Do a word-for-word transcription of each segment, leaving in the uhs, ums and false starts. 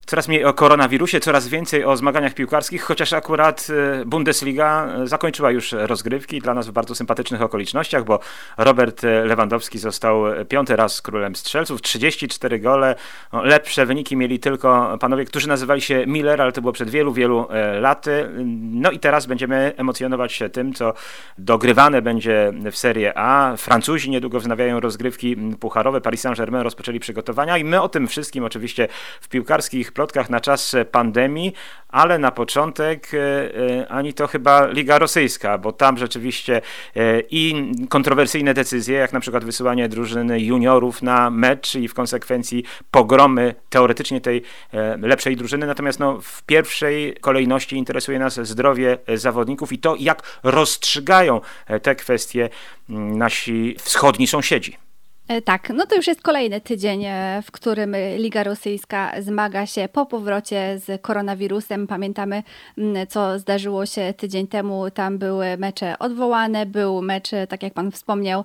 Coraz mniej o koronawirusie, coraz więcej o zmaganiach piłkarskich, chociaż akurat Bundesliga zakończyła już rozgrywki dla nas w bardzo sympatycznych okolicznościach, bo Robert Lewandowski został piąty raz królem strzelców, trzydzieści cztery gole. Lepsze wyniki mieli tylko panowie, którzy nazywali się Miller, ale to było przed wielu, wielu laty. No i teraz będziemy emocjonować się tym, co dogrywane będzie w Serie A. Francuzi niedługo wznawiają rozgrywki pucharowe, Paris Saint-Germain rozpoczęli przygotowania i my o tym wszystkim oczywiście w piłkarskich plotkach na czas pandemii, ale na początek ani to chyba Liga Rosyjska, bo tam rzeczywiście i kontrowersyjne decyzje, jak na przykład wysyłanie drużyny juniorów na mecz i w konsekwencji pogromy teoretycznie tej lepszej drużyny, natomiast no, w pierwszej kolejności interesuje nas zdrowie zawodników i to, jak rozstrzygają te kwestie nasi wschodni sąsiedzi. Tak, no to już jest kolejny tydzień, w którym Liga Rosyjska zmaga się po powrocie z koronawirusem. Pamiętamy, co zdarzyło się tydzień temu. Tam były mecze odwołane, był mecz, tak jak pan wspomniał,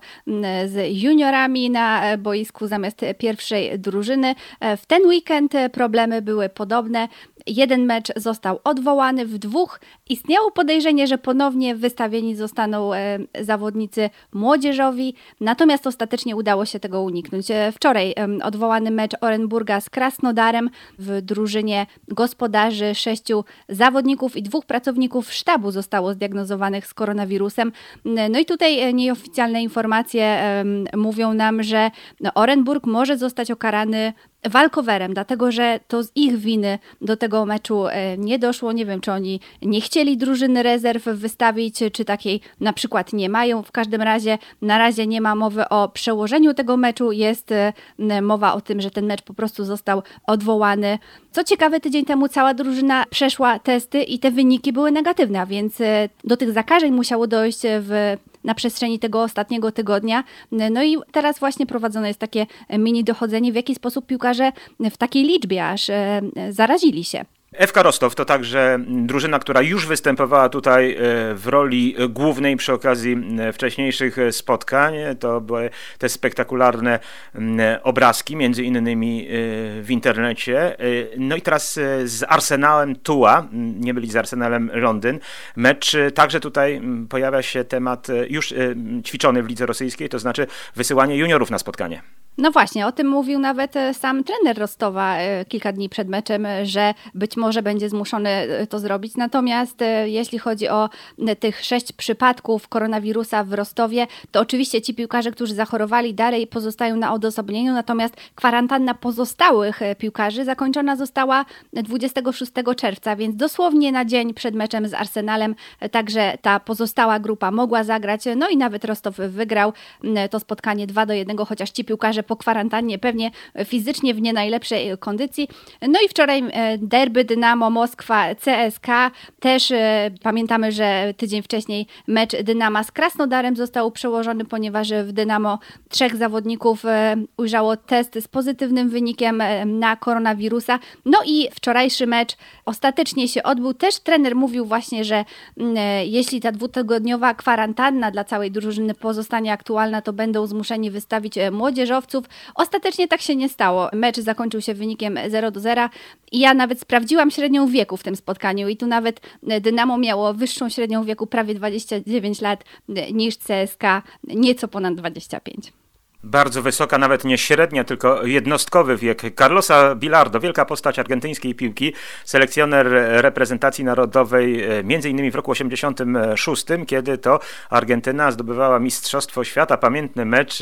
z juniorami na boisku zamiast pierwszej drużyny. W ten weekend problemy były podobne. Jeden mecz został odwołany, w dwóch istniało podejrzenie, że ponownie wystawieni zostaną zawodnicy młodzieżowi, natomiast ostatecznie udało się tego uniknąć. Wczoraj odwołany mecz Orenburga z Krasnodarem, w drużynie gospodarzy sześciu zawodników i dwóch pracowników sztabu zostało zdiagnozowanych z koronawirusem. No i tutaj nieoficjalne informacje mówią nam, że Orenburg może zostać ukarany walkowerem, dlatego że to z ich winy do tego meczu nie doszło. Nie wiem, czy oni nie chcieli drużyny rezerw wystawić, czy takiej na przykład nie mają. W każdym razie na razie nie ma mowy o przełożeniu tego meczu. Jest mowa o tym, że ten mecz po prostu został odwołany. Co ciekawe, tydzień temu cała drużyna przeszła testy i te wyniki były negatywne, a więc do tych zakażeń musiało dojść w na przestrzeni tego ostatniego tygodnia. No i teraz właśnie prowadzone jest takie mini dochodzenie, w jaki sposób piłkarze w takiej liczbie aż zarazili się. F K Rostow to także drużyna, która już występowała tutaj w roli głównej przy okazji wcześniejszych spotkań. To były te spektakularne obrazki, między innymi w internecie. No i teraz z Arsenalem Tuła, nie byli z Arsenalem Londyn, mecz. Także tutaj pojawia się temat już ćwiczony w lidze rosyjskiej, to znaczy wysyłanie juniorów na spotkanie. No właśnie, o tym mówił nawet sam trener Rostowa kilka dni przed meczem, że być może będzie zmuszony to zrobić. Natomiast jeśli chodzi o tych sześć przypadków koronawirusa w Rostowie, to oczywiście ci piłkarze, którzy zachorowali, dalej pozostają na odosobnieniu, natomiast kwarantanna pozostałych piłkarzy zakończona została dwudziestego szóstego czerwca, więc dosłownie na dzień przed meczem z Arsenalem także ta pozostała grupa mogła zagrać. No i nawet Rostow wygrał to spotkanie dwa do jednego, chociaż ci piłkarze po kwarantannie pewnie fizycznie w nie najlepszej kondycji. No i wczoraj derby Dynamo Moskwa C S K. Też e, pamiętamy, że tydzień wcześniej mecz Dynama z Krasnodarem został przełożony, ponieważ w Dynamo trzech zawodników e, ujrzało test z pozytywnym wynikiem e, na koronawirusa. No i wczorajszy mecz ostatecznie się odbył. Też trener mówił właśnie, że e, jeśli ta dwutygodniowa kwarantanna dla całej drużyny pozostanie aktualna, to będą zmuszeni wystawić e, młodzieżowców. Ostatecznie tak się nie stało. Mecz zakończył się wynikiem zero do zera i ja nawet sprawdziłam średnią wieku w tym spotkaniu i tu nawet Dynamo miało wyższą średnią wieku, prawie dwadzieścia dziewięć lat, niż C S K, nieco ponad dwadzieścia pięć. Bardzo wysoka, nawet nie średnia, tylko jednostkowy wiek Carlosa Bilardo, wielka postać argentyńskiej piłki, selekcjoner reprezentacji narodowej między innymi w roku osiemdziesiątym szóstym, kiedy to Argentyna zdobywała Mistrzostwo Świata. Pamiętny mecz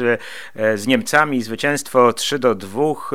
z Niemcami, zwycięstwo trzy do dwóch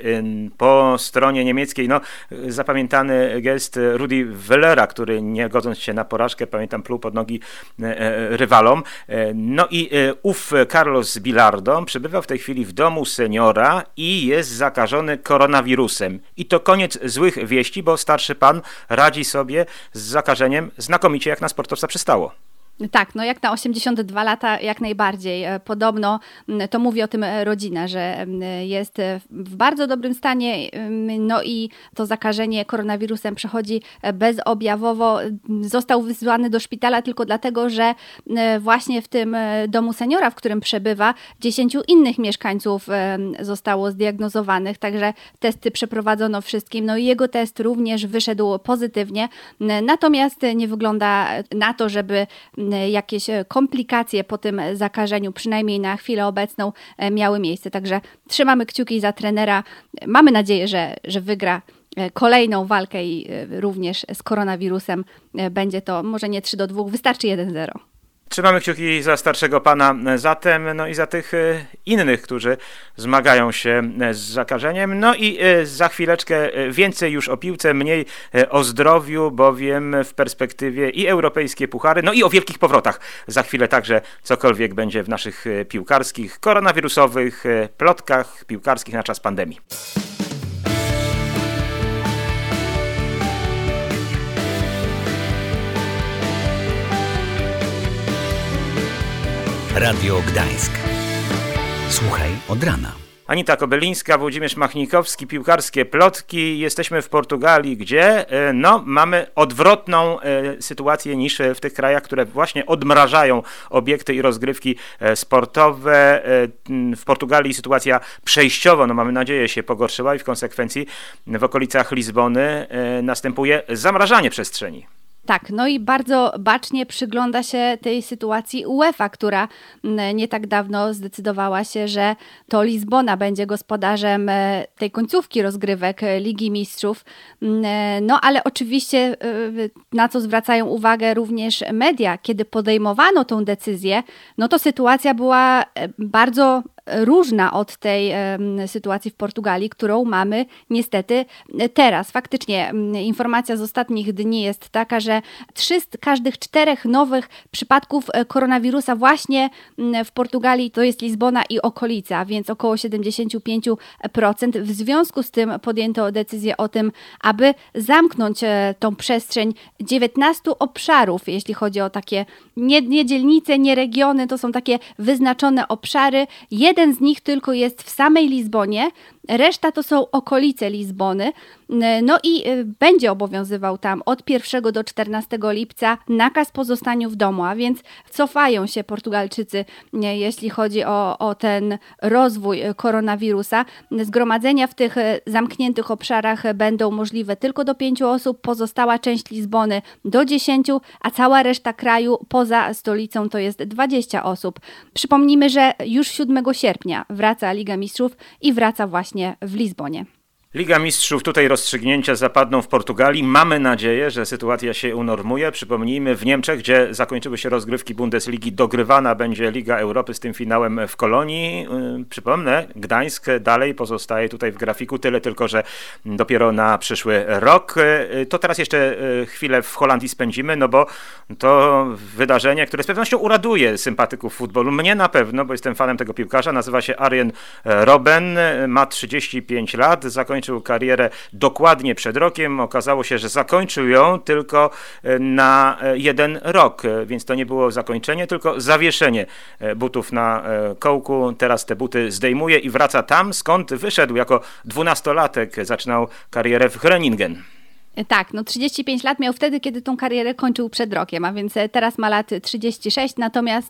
po stronie niemieckiej. No, zapamiętany gest Rudi Völlera, który nie godząc się na porażkę, pamiętam, pluł pod nogi rywalom. No i ów Carlos Bilardo przebywa w tej chwili w domu seniora i jest zakażony koronawirusem. I to koniec złych wieści, bo starszy pan radzi sobie z zakażeniem znakomicie, jak na sportowca przystało. Tak, no jak na osiemdziesiąt dwa lata jak najbardziej. Podobno to mówi o tym rodzina, że jest w bardzo dobrym stanie, no i to zakażenie koronawirusem przechodzi bezobjawowo. Został wysłany do szpitala tylko dlatego, że właśnie w tym domu seniora, w którym przebywa, dziesięciu innych mieszkańców zostało zdiagnozowanych, także testy przeprowadzono wszystkim, no i jego test również wyszedł pozytywnie, natomiast nie wygląda na to, żeby jakieś komplikacje po tym zakażeniu, przynajmniej na chwilę obecną, miały miejsce. Także trzymamy kciuki za trenera. Mamy nadzieję, że, że wygra kolejną walkę i również z koronawirusem będzie to może nie trzy do dwóch, wystarczy jeden zero. Trzymamy kciuki za starszego pana zatem, no i za tych innych, którzy zmagają się z zakażeniem. No i za chwileczkę więcej już o piłce, mniej o zdrowiu, bowiem w perspektywie i europejskie puchary, no i o wielkich powrotach. Za chwilę także cokolwiek będzie w naszych piłkarskich, koronawirusowych plotkach piłkarskich na czas pandemii. Radio Gdańsk. Słuchaj od rana. Anita Kobelińska, Włodzimierz Machnikowski, piłkarskie plotki. Jesteśmy w Portugalii, gdzie no, mamy odwrotną e, sytuację niż w tych krajach, które właśnie odmrażają obiekty i rozgrywki e, sportowe. E, w Portugalii sytuacja przejściowo, no mamy nadzieję, się pogorszyła i w konsekwencji w okolicach Lizbony e, następuje zamrażanie przestrzeni. Tak, no i bardzo bacznie przygląda się tej sytuacji UEFA, która nie tak dawno zdecydowała się, że to Lizbona będzie gospodarzem tej końcówki rozgrywek Ligi Mistrzów. No ale oczywiście na co zwracają uwagę również media, kiedy podejmowano tą decyzję, no to sytuacja była bardzo różna od tej sytuacji w Portugalii, którą mamy niestety teraz. Faktycznie informacja z ostatnich dni jest taka, że trzy z każdych czterech nowych przypadków koronawirusa właśnie w Portugalii to jest Lizbona i okolica, więc około siedemdziesiąt pięć procent. W związku z tym podjęto decyzję o tym, aby zamknąć tą przestrzeń dziewiętnastu obszarów, jeśli chodzi o takie nie, nie dzielnice, nie regiony, to są takie wyznaczone obszary. Jeden z nich tylko jest w samej Lizbonie, reszta to są okolice Lizbony, no i będzie obowiązywał tam od pierwszego do czternastego lipca nakaz pozostaniu w domu, a więc cofają się Portugalczycy, jeśli chodzi o, o ten rozwój koronawirusa. Zgromadzenia w tych zamkniętych obszarach będą możliwe tylko do pięciu osób, pozostała część Lizbony do dziesięciu, a cała reszta kraju poza stolicą to jest dwadzieścia osób. Przypomnijmy, że już siódmego sierpnia wraca Liga Mistrzów i wraca właśnie w Lizbonie. Liga Mistrzów, tutaj rozstrzygnięcia zapadną w Portugalii. Mamy nadzieję, że sytuacja się unormuje. Przypomnijmy, w Niemczech, gdzie zakończyły się rozgrywki Bundesligi, dogrywana będzie Liga Europy z tym finałem w Kolonii. Yy, przypomnę, Gdańsk dalej pozostaje tutaj w grafiku, tyle tylko, że dopiero na przyszły rok. Yy, to teraz jeszcze yy, chwilę w Holandii spędzimy, no bo to wydarzenie, które z pewnością uraduje sympatyków futbolu. Mnie na pewno, bo jestem fanem tego piłkarza. Nazywa się Arjen Robben, ma trzydzieści pięć lat, zakończył karierę dokładnie przed rokiem. Okazało się, że zakończył ją tylko na jeden rok, więc to nie było zakończenie, tylko zawieszenie butów na kołku. Teraz te buty zdejmuje i wraca tam, skąd wyszedł jako dwunastolatek. Zaczynał karierę w Groningen. Tak, no trzydzieści pięć lat miał wtedy, kiedy tą karierę kończył przed rokiem, a więc teraz ma lat trzydzieści sześć, natomiast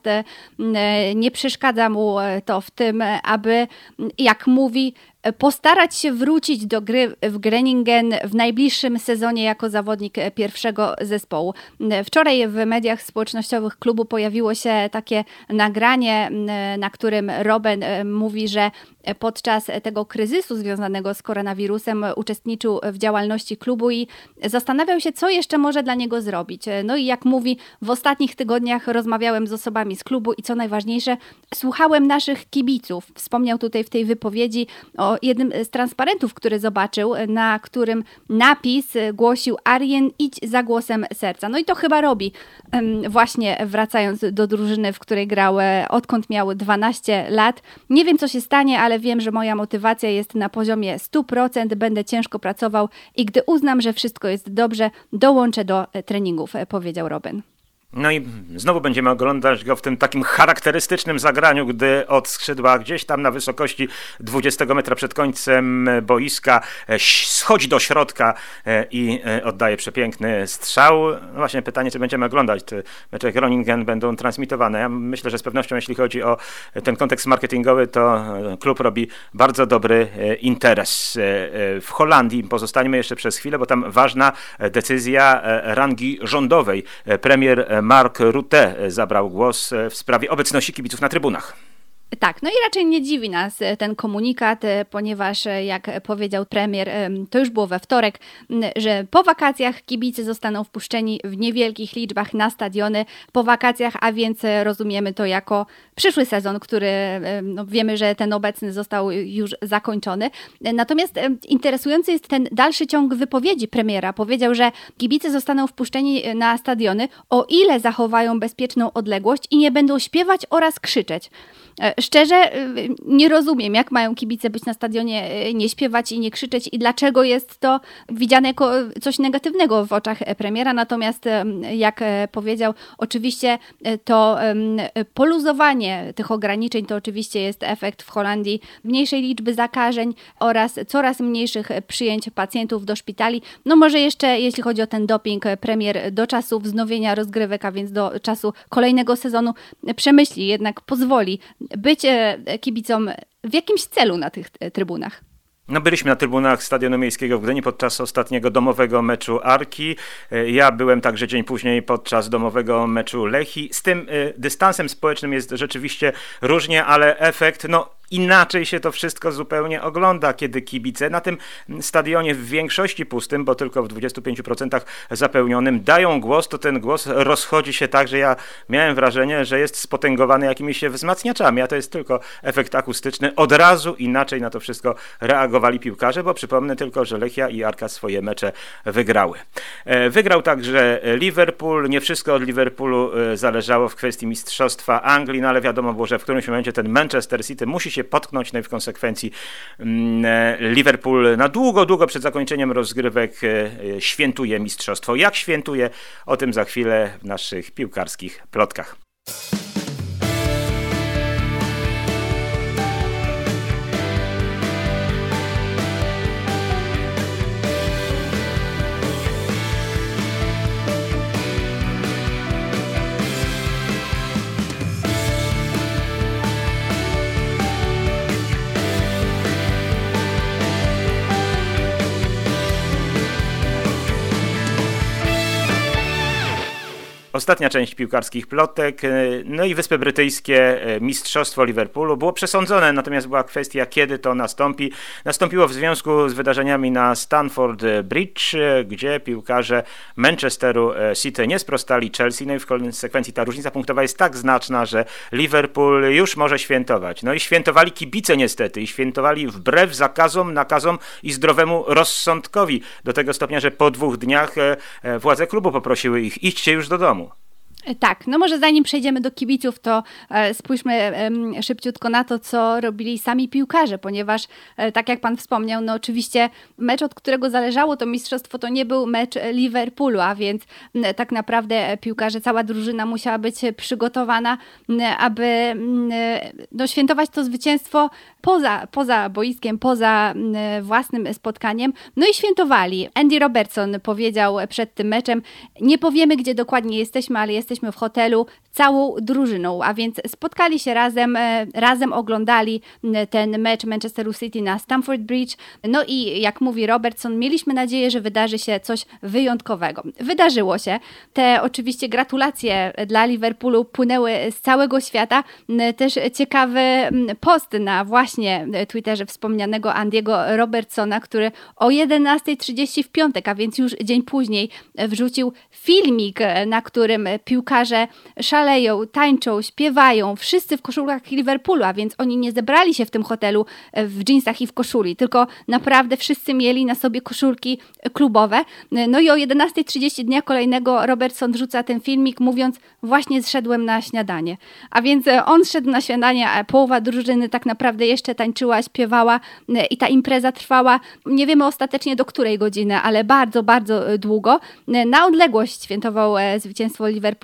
nie przeszkadza mu to w tym, aby, jak mówi, postarać się wrócić do gry w Groningen w najbliższym sezonie jako zawodnik pierwszego zespołu. Wczoraj w mediach społecznościowych klubu pojawiło się takie nagranie, na którym Robben mówi, że podczas tego kryzysu związanego z koronawirusem uczestniczył w działalności klubu i zastanawiał się, co jeszcze może dla niego zrobić. No i jak mówi, w ostatnich tygodniach rozmawiałem z osobami z klubu i co najważniejsze, słuchałem naszych kibiców. Wspomniał tutaj w tej wypowiedzi o jednym z transparentów, który zobaczył, na którym napis głosił: Arjen, idź za głosem serca. No i to chyba robi, właśnie wracając do drużyny, w której grał odkąd miał dwanaście lat. Nie wiem, co się stanie, ale wiem, że moja motywacja jest na poziomie sto procent, będę ciężko pracował i gdy uznam, że wszystko jest dobrze, dołączę do treningów, powiedział Robben. No i znowu będziemy oglądać go w tym takim charakterystycznym zagraniu, gdy od skrzydła gdzieś tam na wysokości dwudziestego metra przed końcem boiska schodzi do środka i oddaje przepiękny strzał. No właśnie pytanie, czy będziemy oglądać te mecze Groningen, będą transmitowane. Ja myślę, że z pewnością jeśli chodzi o ten kontekst marketingowy, to klub robi bardzo dobry interes. W Holandii pozostańmy jeszcze przez chwilę, bo tam ważna decyzja rangi rządowej. Premier Mark Rutte zabrał głos w sprawie obecności kibiców na trybunach. Tak, no i raczej nie dziwi nas ten komunikat, ponieważ jak powiedział premier, to już było we wtorek, że po wakacjach kibice zostaną wpuszczeni w niewielkich liczbach na stadiony po wakacjach, a więc rozumiemy to jako przyszły sezon, który no wiemy, że ten obecny został już zakończony. Natomiast interesujący jest ten dalszy ciąg wypowiedzi premiera. Powiedział, że kibice zostaną wpuszczeni na stadiony, o ile zachowają bezpieczną odległość i nie będą śpiewać oraz krzyczeć. Szczerze nie rozumiem, jak mają kibice być na stadionie, nie śpiewać i nie krzyczeć i dlaczego jest to widziane jako coś negatywnego w oczach premiera. Natomiast jak powiedział, oczywiście to poluzowanie tych ograniczeń to oczywiście jest efekt w Holandii mniejszej liczby zakażeń oraz coraz mniejszych przyjęć pacjentów do szpitali. No może jeszcze jeśli chodzi o ten doping, premier do czasu wznowienia rozgrywek, a więc do czasu kolejnego sezonu przemyśli, jednak pozwoli być kibicom w jakimś celu na tych trybunach. No byliśmy na trybunach Stadionu Miejskiego w Gdyni podczas ostatniego domowego meczu Arki. Ja byłem także dzień później podczas domowego meczu Lechii. Z tym y, dystansem społecznym jest rzeczywiście różnie, ale efekt, no inaczej się to wszystko zupełnie ogląda, kiedy kibice na tym stadionie w większości pustym, bo tylko w dwudziestu pięciu procentach zapełnionym, dają głos, to ten głos rozchodzi się tak, że ja miałem wrażenie, że jest spotęgowany jakimiś wzmacniaczami, a to jest tylko efekt akustyczny. Od razu inaczej na to wszystko reagowali piłkarze, bo przypomnę tylko, że Lechia i Arka swoje mecze wygrały. Wygrał także Liverpool. Nie wszystko od Liverpoolu zależało w kwestii mistrzostwa Anglii, no ale wiadomo było, że w którymś momencie ten Manchester City musi się potknąć, no i w konsekwencji Liverpool na długo, długo przed zakończeniem rozgrywek świętuje mistrzostwo. Jak świętuje? O tym za chwilę w naszych piłkarskich plotkach. Ostatnia część piłkarskich plotek, no i Wyspy Brytyjskie, mistrzostwo Liverpoolu było przesądzone, natomiast była kwestia, kiedy to nastąpi. Nastąpiło w związku z wydarzeniami na Stamford Bridge, gdzie piłkarze Manchesteru City nie sprostali Chelsea, no i w konsekwencji ta różnica punktowa jest tak znaczna, że Liverpool już może świętować. No i świętowali kibice niestety i świętowali wbrew zakazom, nakazom i zdrowemu rozsądkowi. Do tego stopnia, że po dwóch dniach władze klubu poprosiły ich, idźcie już do domu. Tak, no może zanim przejdziemy do kibiców, to e, spójrzmy e, szybciutko na to, co robili sami piłkarze, ponieważ e, tak jak pan wspomniał, no oczywiście mecz, od którego zależało to mistrzostwo, to nie był mecz Liverpoolu, a więc m, tak naprawdę piłkarze, cała drużyna musiała być przygotowana, m, aby m, no, świętować to zwycięstwo poza, poza boiskiem, poza m, własnym spotkaniem. No i świętowali. Andy Robertson powiedział przed tym meczem, nie powiemy, gdzie dokładnie jesteśmy, ale jesteśmy w hotelu całą drużyną, a więc spotkali się razem, razem oglądali ten mecz Manchesteru City na Stamford Bridge. No i jak mówi Robertson, mieliśmy nadzieję, że wydarzy się coś wyjątkowego. Wydarzyło się. Te oczywiście gratulacje dla Liverpoolu płynęły z całego świata. Też ciekawy post na właśnie Twitterze wspomnianego Andy'ego Robertsona, który o jedenastej trzydzieści w piątek, a więc już dzień później, wrzucił filmik, na którym piłkarze szaleją, tańczą, śpiewają, wszyscy w koszulkach Liverpoolu, a więc oni nie zebrali się w tym hotelu w dżinsach i w koszuli, tylko naprawdę wszyscy mieli na sobie koszulki klubowe. No i o jedenastej trzydzieści dnia kolejnego Robertson rzuca ten filmik, mówiąc, właśnie zszedłem na śniadanie. A więc on szedł na śniadanie, a połowa drużyny tak naprawdę jeszcze tańczyła, śpiewała i ta impreza trwała, nie wiemy ostatecznie do której godziny, ale bardzo, bardzo długo. Na odległość świętował zwycięstwo Liverpoolu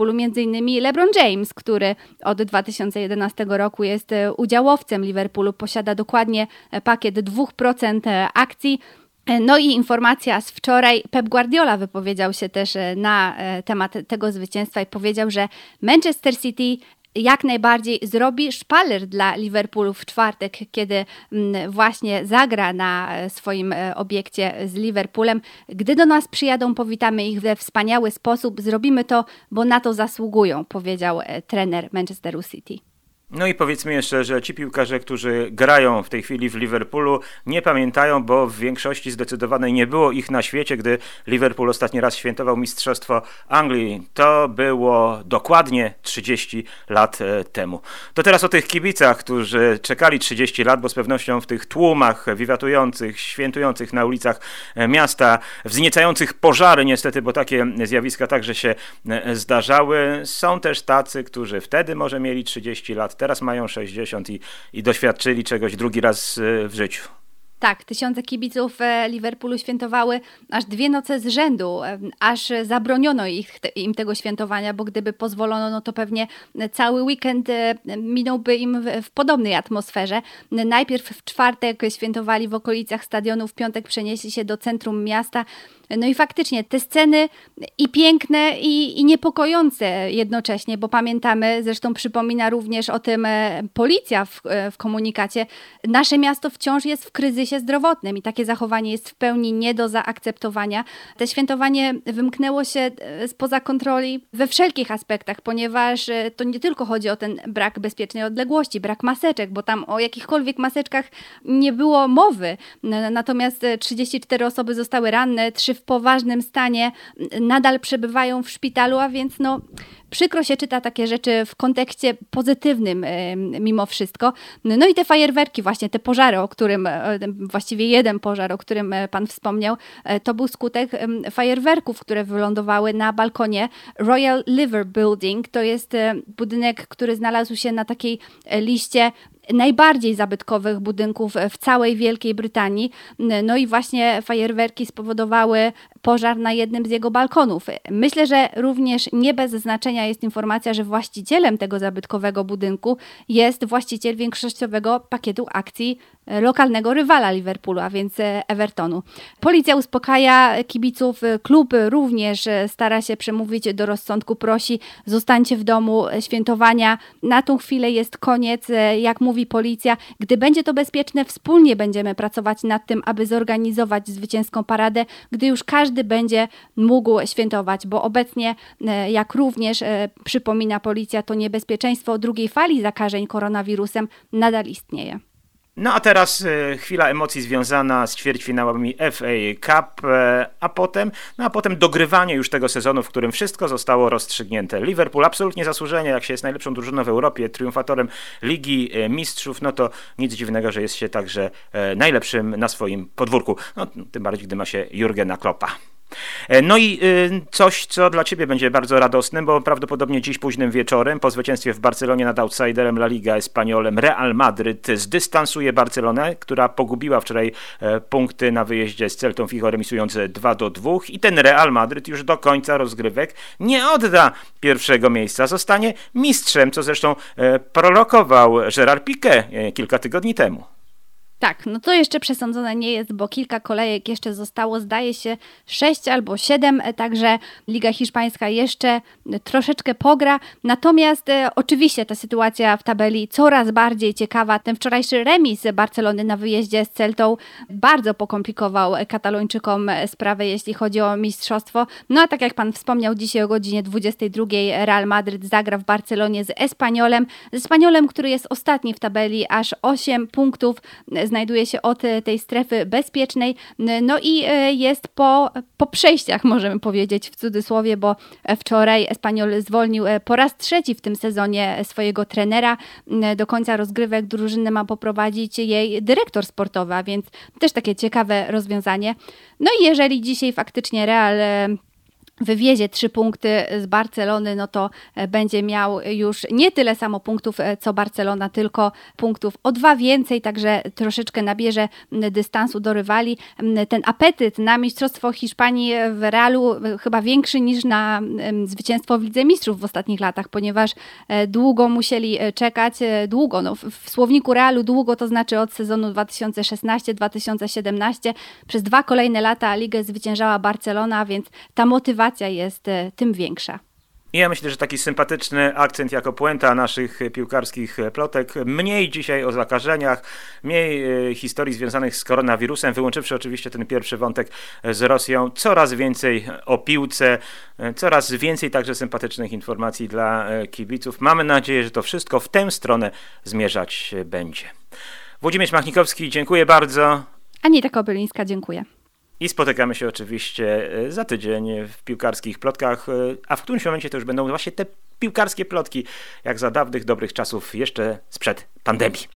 Liverpoolu między innymi LeBron James, który od dwa tysiące jedenastego roku jest udziałowcem Liverpoolu, posiada dokładnie pakiet dwa procent akcji. No i informacja z wczoraj, Pep Guardiola wypowiedział się też na temat tego zwycięstwa i powiedział, że Manchester City jak najbardziej zrobi szpaler dla Liverpoolu w czwartek, kiedy właśnie zagra na swoim obiekcie z Liverpoolem. Gdy do nas przyjadą, powitamy ich we wspaniały sposób. Zrobimy to, bo na to zasługują, powiedział trener Manchesteru City. No i powiedzmy jeszcze, że ci piłkarze, którzy grają w tej chwili w Liverpoolu, nie pamiętają, bo w większości zdecydowanej nie było ich na świecie, gdy Liverpool ostatni raz świętował Mistrzostwo Anglii. To było dokładnie trzydzieści lat temu. To teraz o tych kibicach, którzy czekali trzydzieści lat, bo z pewnością w tych tłumach wiwatujących, świętujących na ulicach miasta, wzniecających pożary niestety, bo takie zjawiska także się zdarzały, są też tacy, którzy wtedy może mieli trzydzieści lat, teraz mają sześćdziesiąt i, i doświadczyli czegoś drugi raz w życiu. Tak, tysiące kibiców Liverpoolu świętowały aż dwie noce z rzędu, aż zabroniono ich, im tego świętowania, bo gdyby pozwolono, no to pewnie cały weekend minąłby im w, w podobnej atmosferze. Najpierw w czwartek świętowali w okolicach stadionu, w piątek przenieśli się do centrum miasta. No i faktycznie te sceny i piękne, i, i niepokojące jednocześnie, bo pamiętamy, zresztą przypomina również o tym policja w, w komunikacie, nasze miasto wciąż jest w kryzysie zdrowotnym i takie zachowanie jest w pełni nie do zaakceptowania. To świętowanie wymknęło się spoza kontroli we wszelkich aspektach, ponieważ to nie tylko chodzi o ten brak bezpiecznej odległości, brak maseczek, bo tam o jakichkolwiek maseczkach nie było mowy. Natomiast trzydzieści cztery osoby zostały ranne, trzy w poważnym stanie, nadal przebywają w szpitalu, a więc no przykro się czyta takie rzeczy w kontekście pozytywnym mimo wszystko. No i te fajerwerki właśnie, te pożary, o którym, właściwie jeden pożar, o którym pan wspomniał, to był skutek fajerwerków, które wylądowały na balkonie Royal Liver Building. To jest budynek, który znalazł się na takiej liście najbardziej zabytkowych budynków w całej Wielkiej Brytanii. No i właśnie fajerwerki spowodowały pożar na jednym z jego balkonów. Myślę, że również nie bez znaczenia jest informacja, że właścicielem tego zabytkowego budynku jest właściciel większościowego pakietu akcji lokalnego rywala Liverpoolu, a więc Evertonu. Policja uspokaja kibiców, klub również stara się przemówić do rozsądku, prosi: zostańcie w domu, świętowania na tą chwilę jest koniec, jak mówi policja. Gdy będzie to bezpieczne, wspólnie będziemy pracować nad tym, aby zorganizować zwycięską paradę, gdy już każdy będzie mógł świętować, bo obecnie, jak również przypomina policja, to niebezpieczeństwo drugiej fali zakażeń koronawirusem nadal istnieje. No a teraz e, chwila emocji związana z ćwierćfinałami F A Cup, e, a potem, no a potem dogrywanie już tego sezonu, w którym wszystko zostało rozstrzygnięte. Liverpool absolutnie zasłużenie, jak się jest najlepszą drużyną w Europie, triumfatorem Ligi e, Mistrzów, no to nic dziwnego, że jest się także e, najlepszym na swoim podwórku. No tym bardziej, gdy ma się Jurgena Kloppa. No i coś, co dla Ciebie będzie bardzo radosne, bo prawdopodobnie dziś późnym wieczorem po zwycięstwie w Barcelonie nad outsiderem La Liga Espaniolem Real Madryt zdystansuje Barcelonę, która pogubiła wczoraj punkty na wyjeździe z Celtą Vigo, remisując dwa do dwóch, i ten Real Madryt już do końca rozgrywek nie odda pierwszego miejsca, zostanie mistrzem, co zresztą prorokował Gerard Piqué kilka tygodni temu. Tak, no to jeszcze przesądzone nie jest, bo kilka kolejek jeszcze zostało, zdaje się sześć albo siedem, także Liga Hiszpańska jeszcze troszeczkę pogra. Natomiast e, oczywiście ta sytuacja w tabeli coraz bardziej ciekawa. Ten wczorajszy remis Barcelony na wyjeździe z Celtą bardzo pokomplikował Katalończykom sprawę, jeśli chodzi o mistrzostwo. No a tak jak pan wspomniał, dzisiaj o godzinie dwudziestej drugiej Real Madryt zagra w Barcelonie z Espaniolem. Z Espaniolem, który jest ostatni w tabeli, aż osiem punktów znajduje się od tej strefy bezpiecznej, no i jest po, po przejściach, możemy powiedzieć w cudzysłowie, bo wczoraj Espanyol zwolnił po raz trzeci w tym sezonie swojego trenera. Do końca rozgrywek drużynę ma poprowadzić jej dyrektor sportowy, a więc też takie ciekawe rozwiązanie. No i jeżeli dzisiaj faktycznie Real wywiezie trzy punkty z Barcelony, no to będzie miał już nie tyle samo punktów co Barcelona, tylko punktów o dwa więcej, także troszeczkę nabierze dystansu do rywali. Ten apetyt na mistrzostwo Hiszpanii w Realu chyba większy niż na zwycięstwo w Lidze Mistrzów w ostatnich latach, ponieważ długo musieli czekać, długo, no w słowniku Realu długo to znaczy od sezonu dwa tysiące szesnastego dwa tysiące siedemnastego. Przez dwa kolejne lata ligę zwyciężała Barcelona, więc ta motywacja jest tym większa. I ja myślę, że taki sympatyczny akcent jako puenta naszych piłkarskich plotek. Mniej dzisiaj o zakażeniach, mniej historii związanych z koronawirusem, wyłączywszy oczywiście ten pierwszy wątek z Rosją. Coraz więcej o piłce, coraz więcej także sympatycznych informacji dla kibiców. Mamy nadzieję, że to wszystko w tę stronę zmierzać będzie. Włodzimierz Machnikowski, dziękuję bardzo. Anita Kobylińska, dziękuję. I spotykamy się oczywiście za tydzień w piłkarskich plotkach, a w którymś momencie to już będą właśnie te piłkarskie plotki, jak za dawnych dobrych czasów jeszcze sprzed pandemii.